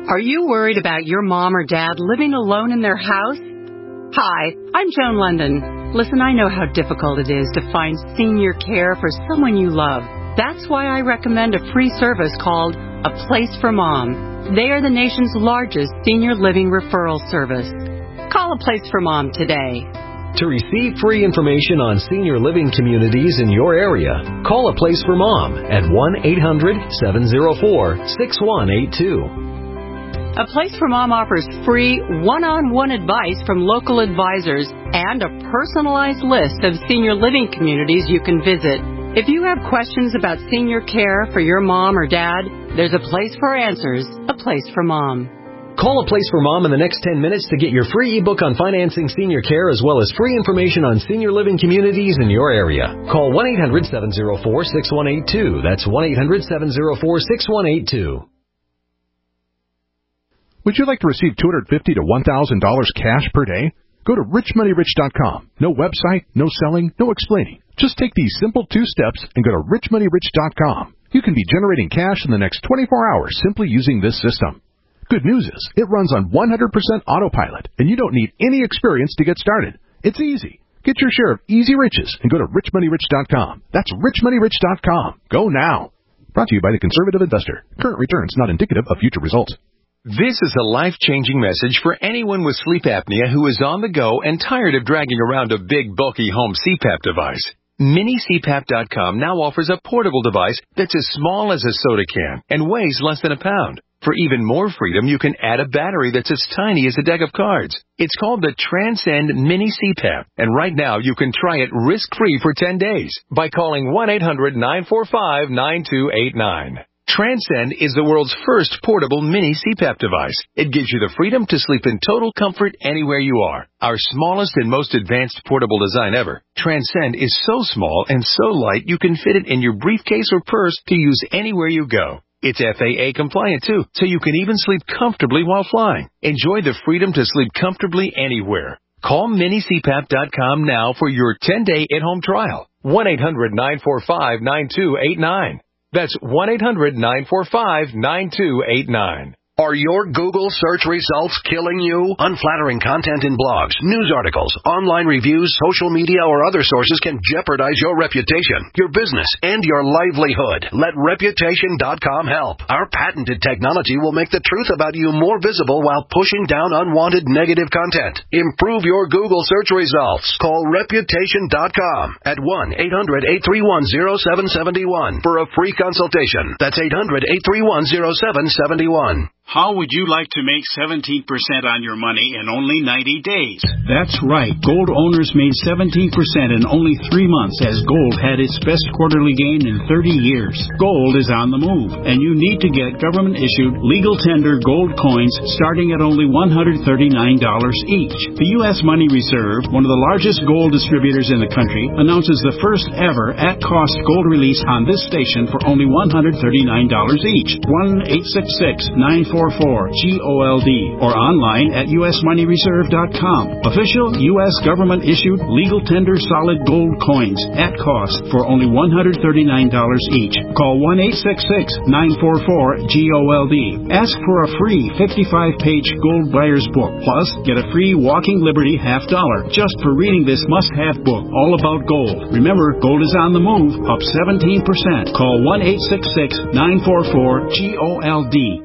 Are you worried about your mom or dad living alone in their house? Hi, I'm Joan London. Listen, I know how difficult it is to find senior care for someone you love. That's why I recommend a free service called A Place for Mom. They are the nation's largest senior living referral service. Call A Place for Mom today. To receive free information on senior living communities in your area, call A Place for Mom at one eight hundred seven oh four six one eight two. A Place for Mom offers free one-on-one advice from local advisors and a personalized list of senior living communities you can visit. If you have questions about senior care for your mom or dad, there's a place for answers, A Place for Mom. Call A Place for Mom in the next ten minutes to get your free ebook on financing senior care as well as free information on senior living communities in your area. Call one eight hundred seven oh four six one eight two. That's one eight hundred seven oh four six one eight two. Would you like to receive two hundred fifty dollars to one thousand dollars cash per day? Go to rich money rich dot com. No website, no selling, no explaining. Just take these simple two steps and go to rich money rich dot com. You can be generating cash in the next twenty-four hours simply using this system. Good news is, it runs on one hundred percent autopilot, and you don't need any experience to get started. It's easy. Get your share of easy riches and go to rich money rich dot com. That's rich money rich dot com. Go now. Brought to you by the Conservative Investor. Current returns not indicative of future results. This is a life-changing message for anyone with sleep apnea who is on the go and tired of dragging around a big, bulky home C PAP device. Mini C PAP dot com now offers a portable device that's as small as a soda can and weighs less than a pound. For even more freedom, you can add a battery that's as tiny as a deck of cards. It's called the Transcend Mini C PAP, and right now you can try it risk-free for ten days by calling one eight hundred nine four five nine two eight nine. Transcend is the world's first portable mini C PAP device. It gives you the freedom to sleep in total comfort anywhere you are. Our smallest and most advanced portable design ever, Transcend is so small and so light you can fit it in your briefcase or purse to use anywhere you go. It's F A A compliant too, so you can even sleep comfortably while flying. Enjoy the freedom to sleep comfortably anywhere. Call mini C PAP dot com now for your ten-day at-home trial. one eight hundred nine four five nine two eight nine. That's one eight hundred nine four five nine two eight nine. Are your Google search results killing you? Unflattering content in blogs, news articles, online reviews, social media, or other sources can jeopardize your reputation, your business, and your livelihood. Let reputation dot com help. Our patented technology will make the truth about you more visible while pushing down unwanted negative content. Improve your Google search results. Call reputation dot com at one eight hundred eight three one oh seven seven one for a free consultation. That's eight hundred eight three one oh seven seven one. How would you like to make seventeen percent on your money in only ninety days? That's right. Gold owners made seventeen percent in only three months as gold had its best quarterly gain in thirty years. Gold is on the move, and you need to get government-issued legal tender gold coins starting at only one hundred thirty-nine dollars each. The U S Money Reserve, one of the largest gold distributors in the country, announces the first ever at-cost gold release on this station for only one hundred thirty-nine dollars each. one eight six six nine four four G O L D or online at U S money reserve dot com. Official U S government-issued legal tender solid gold coins at cost for only one hundred thirty-nine dollars each. Call one eight six six nine four four G O L D. Ask for a free fifty-five page gold buyer's book. Plus, get a free Walking Liberty half dollar just for reading this must-have book all about gold. Remember, gold is on the move, up seventeen percent. Call one eight six six nine four four G O L D.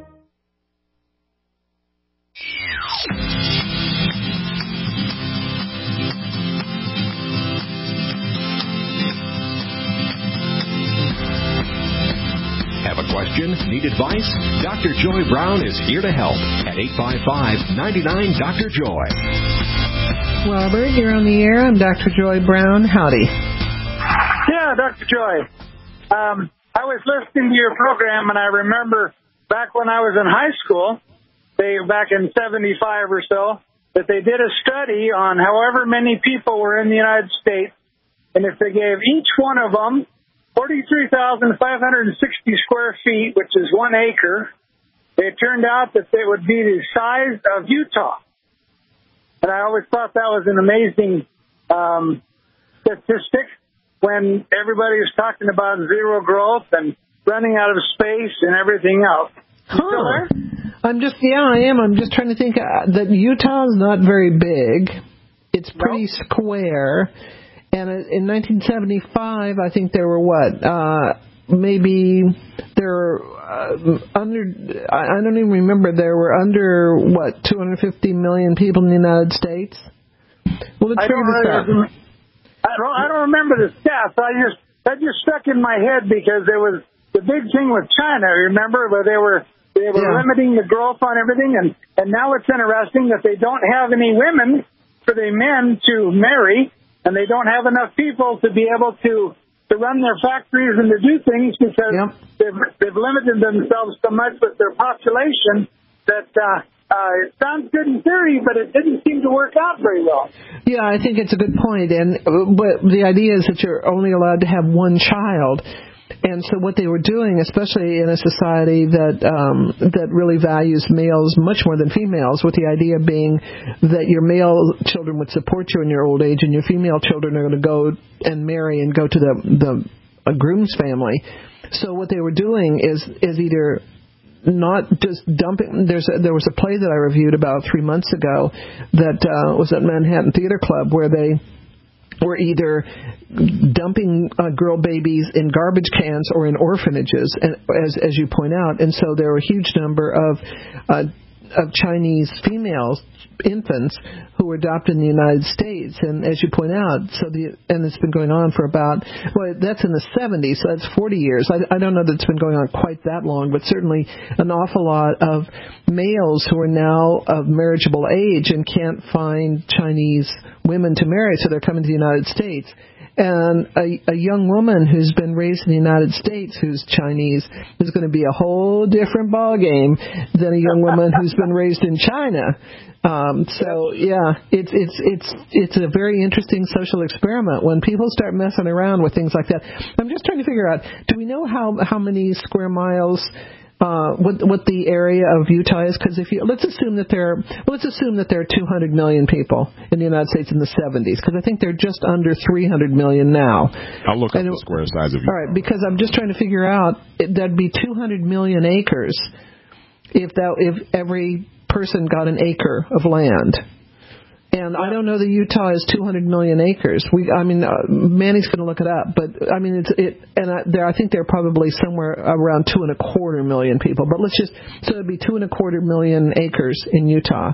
Have a question? Need advice? Doctor Joy Brown is here to help at eight five five nine nine Doctor Joy. Robert, you're on the air. I'm Doctor Joy Brown. Howdy. Yeah, Doctor Joy. Um, I was listening to your program, and I remember back when I was in high school, they back in seventy-five or so, that they did a study on however many people were in the United States, and if they gave each one of them forty-three thousand five hundred sixty square feet, which is one acre, it turned out that they would be the size of Utah. And I always thought that was an amazing um, statistic when everybody was talking about zero growth and running out of space and everything else. You still there? I'm just, yeah, I am. I'm just trying to think uh, that Utah's not very big. It's pretty nope. square. And in nineteen seventy-five, I think there were what? Uh, maybe there were uh, under, I don't even remember, there were under, what, two hundred fifty million people in the United States? Well, let's figure this out. I don't, I don't remember the stats. I just, that just stuck in my head because there was the big thing with China, remember, where they were they were yeah. limiting the growth on everything, and, and now it's interesting that they don't have any women for the men to marry, and they don't have enough people to be able to, to run their factories and to do things because yep. they've, they've limited themselves so much with their population that uh, uh, it sounds good in theory, but it didn't seem to work out very well. Yeah, I think it's a good point, and but the idea is that you're only allowed to have one child. And so what they were doing, especially in a society that um, that really values males much more than females, with the idea being that your male children would support you in your old age and your female children are going to go and marry and go to the, the a groom's family. So what they were doing is is either not just dumping. There's a, there was a play that I reviewed about three months ago that uh, was at Manhattan Theater Club where they were either dumping uh, girl babies in garbage cans or in orphanages, and as as you point out, and so there were a huge number of uh, of Chinese females, infants, who were adopted in the United States, and as you point out, so the and it's been going on for about well, that's in the seventies, so that's forty years. I, I don't know that it's been going on quite that long, but certainly an awful lot of males who are now of marriageable age and can't find Chinese women to marry, so they're coming to the United States. And a, a young woman who's been raised in the United States who's Chinese is going to be a whole different ballgame than a young woman who's been raised in China. Um, so yeah, it's it's it's it's a very interesting social experiment when people start messing around with things like that. I'm just trying to figure out, do we know how how many square miles? Uh, what what the area of Utah is? Because if you let's assume that there well, let's assume that there are two hundred million people in the United States in the seventies, because I think they're just under three hundred million now. I'll look up and, the square size of Utah. All right, because I'm just trying to figure out it, that'd be two hundred million acres if that if every person got an acre of land. And I don't know that Utah is two hundred million acres. We, I mean, uh, Manny's going to look it up, but I mean, it's it, and I, there, I think they're probably somewhere around two and a quarter million people. But let's just, so it'd be two and a quarter million acres in Utah.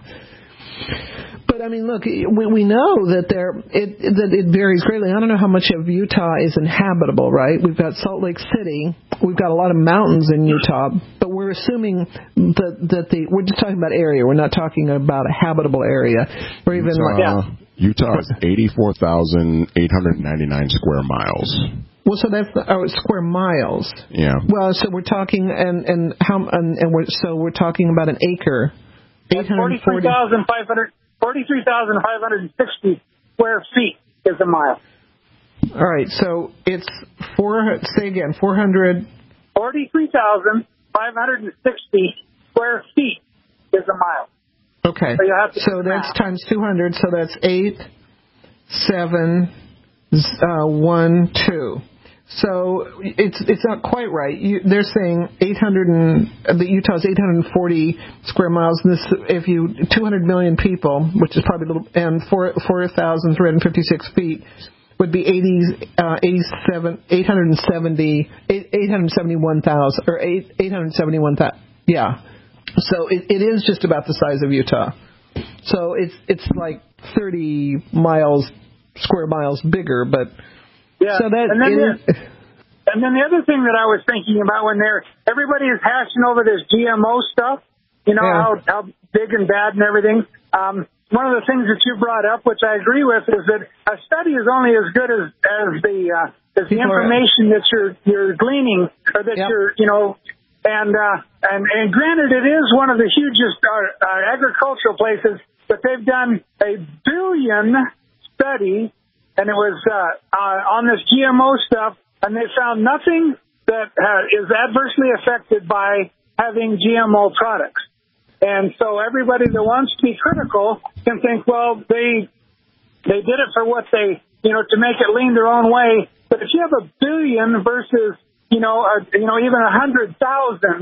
But I mean, look, we we know that there it that it varies greatly. I don't know how much of Utah is inhabitable, right? We've got Salt Lake City, we've got a lot of mountains in Utah, but we're assuming that that the we're just talking about area. We're not talking about a habitable area, or even Utah, like yeah. Utah is eighty-four thousand eight hundred ninety-nine square miles. Well, so that's oh, square miles. Yeah. Well, so we're talking and and how and, and we're so we're talking about an acre. forty-three thousand five hundred forty-three thousand five hundred sixty square feet is a mile. All right, so it's four. Say again, four hundred. Forty-three thousand five hundred sixty square feet is a mile. Okay, so, you have to so that's math. Times two hundred. So that's eight, seven, uh, one, two. So it's it's not quite right. You, they're saying eight hundred and the Utah's eight hundred forty square miles. And this, if you two hundred million people, which is probably a little, and four four thousand three hundred fifty-six feet would be eighty, uh, eighty-seven, eight hundred seventy, eight hundred seventy-one thousand or eight eight hundred seventy-one thousand. Yeah. So it, it is just about the size of Utah. So it's it's like thirty miles square miles bigger, but. Yeah, so that and, then is, the, and then the other thing that I was thinking about when they're everybody is hashing over this G M O stuff, you know, yeah. how how big and bad and everything. Um, one of the things that you brought up, which I agree with, is that a study is only as good as as the uh, as the information that you're you're gleaning or that yep. you're you know. And uh, and and granted, it is one of the hugest uh, uh, agricultural places, but they've done a billion studies. And it was uh, uh, on this G M O stuff, and they found nothing that uh, is adversely affected by having G M O products. And so everybody that wants to be critical can think, well, they they did it for what they, you know, to make it lean their own way. But if you have a billion versus, you know, a, you know, even a hundred thousand,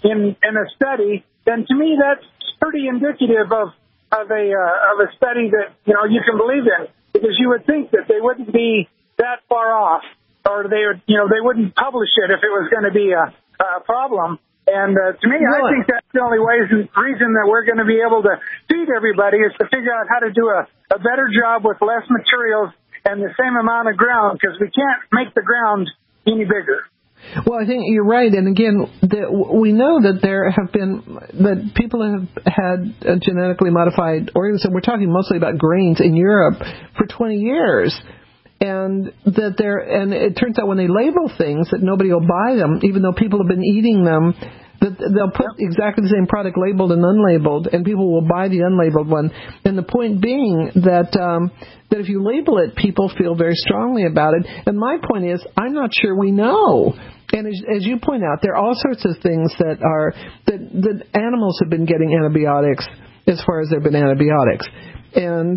in in a study, then to me that's pretty indicative of of a uh, of a study that you know you can believe in, because you would think that they wouldn't be that far off, or they would you know they wouldn't publish it if it was going to be a, a problem. And uh, to me, I think that's the only way, reason that we're going to be able to feed everybody is to figure out how to do a, a better job with less materials and the same amount of ground, because we can't make the ground any bigger. Well, I think you're right. And again, the, we know that there have been, that people have had uh, genetically modified organisms, and we're talking mostly about grains in Europe for twenty years. And that they're, and it turns out when they label things that nobody will buy them, even though people have been eating them, that they'll put exactly the same product labeled and unlabeled, and people will buy the unlabeled one. And the point being that um, that if you label it, people feel very strongly about it. And my point is, I'm not sure we know. And as, as you point out, there are all sorts of things that are that that animals have been getting antibiotics as far as there have been antibiotics, and.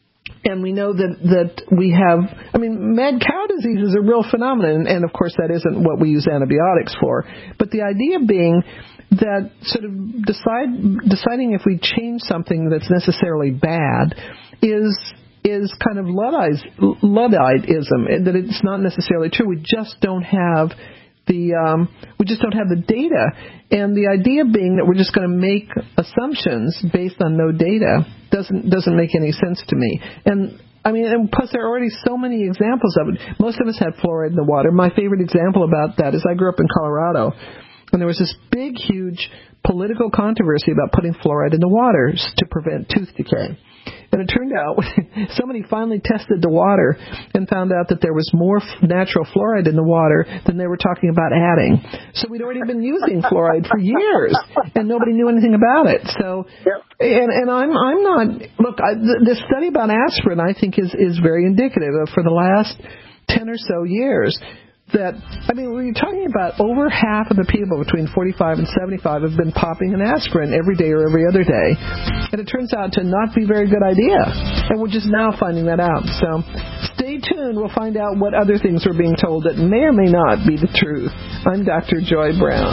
And we know that, that we have, I mean, mad cow disease is a real phenomenon, and of course that isn't what we use antibiotics for. But the idea being that sort of decide, deciding if we change something that's necessarily bad is is kind of Luddite, Ludditism, that it's not necessarily true. We just don't have the um, we just don't have the data. And the idea being that we're just going to make assumptions based on no data doesn't doesn't make any sense to me. And I mean, and plus there are already so many examples of it. Most of us had fluoride in the water. My favorite example about that is I grew up in Colorado, and there was this big, huge political controversy about putting fluoride in the waters to prevent tooth decay. And it turned out somebody finally tested the water and found out that there was more natural fluoride in the water than they were talking about adding. So we'd already been using fluoride for years, and nobody knew anything about it. So, and and I'm I'm not look. I, the, the study about aspirin, I think, is is very indicative of for the last ten or so years. That, I mean, when you're talking about over half of the people between forty-five and seventy-five have been popping an aspirin every day or every other day. And it turns out to not be a very good idea. And we're just now finding that out. So stay tuned. We'll find out what other things we're being told that may or may not be the truth. I'm Doctor Joy Brown.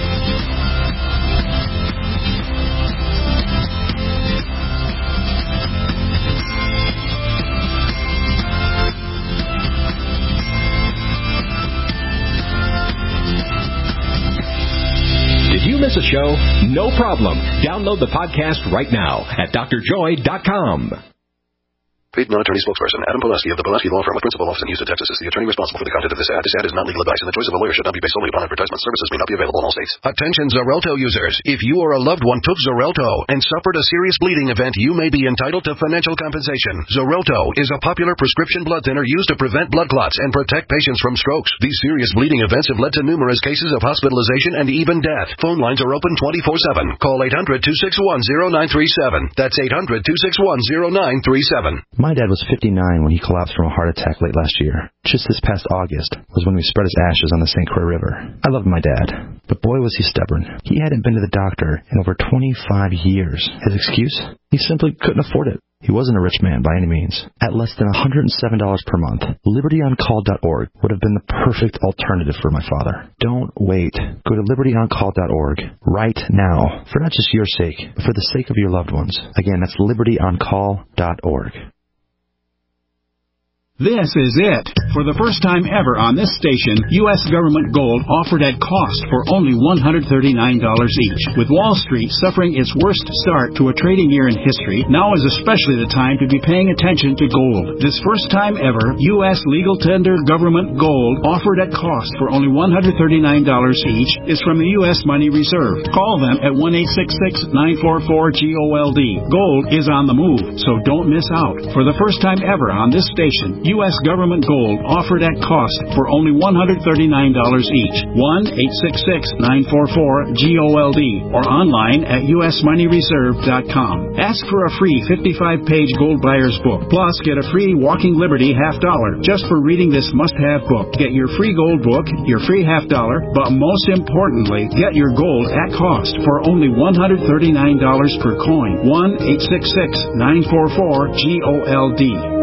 Miss a show? No problem. Download the podcast right now at d r joy dot com. Paid non-attorney spokesperson Adam Pulaski of the Pulaski Law Firm with principal office in Houston, Texas, is the attorney responsible for the content of this ad. This ad is not legal advice, and the choice of a lawyer should not be based solely upon advertisement. Services may not be available in all states. Attention Xarelto users. If you or a loved one took Xarelto and suffered a serious bleeding event, you may be entitled to financial compensation. Xarelto is a popular prescription blood thinner used to prevent blood clots and protect patients from strokes. These serious bleeding events have led to numerous cases of hospitalization and even death. Phone lines are open twenty-four seven. Call eight hundred, two six one, zero nine three seven. That's eight hundred, two six one, zero nine three seven. My dad was fifty-nine when he collapsed from a heart attack late last year. Just this past August was when we spread his ashes on the Saint Croix River. I loved my dad, but boy was he stubborn. He hadn't been to the doctor in over twenty-five years. His excuse? He simply couldn't afford it. He wasn't a rich man by any means. At less than one hundred seven dollars per month, liberty on call dot org would have been the perfect alternative for my father. Don't wait. Go to liberty on call dot org right now, for not just your sake, but for the sake of your loved ones. Again, that's liberty on call dot org. This is it. For the first time ever on this station, U S government gold offered at cost for only one hundred thirty-nine dollars each. With Wall Street suffering its worst start to a trading year in history, now is especially the time to be paying attention to gold. This first time ever, U S legal tender government gold offered at cost for only one hundred thirty-nine dollars each is from the U S Money Reserve. Call them at one eight six six, nine four four, G O L D. Gold is on the move, so don't miss out. For the first time ever on this station, U S government gold offered at cost for only one hundred thirty-nine dollars each. one eight six six, nine four four, G O L D or online at U S money reserve dot com. Ask for a free fifty-five page gold buyer's book. Plus, get a free Walking Liberty half dollar just for reading this must-have book. Get your free gold book, your free half dollar, but most importantly, get your gold at cost for only one hundred thirty-nine dollars per coin. one eight six six, nine four four, G O L D.